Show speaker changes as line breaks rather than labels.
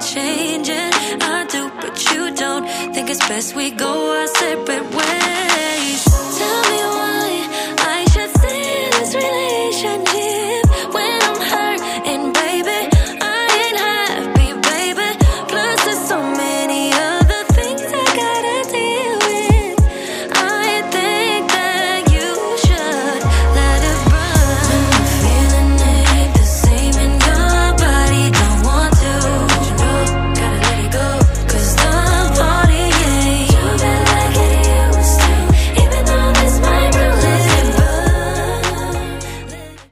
changing. I do, but you don't. Think it's best we go our separate ways. Tell me why I should stay in this relationship.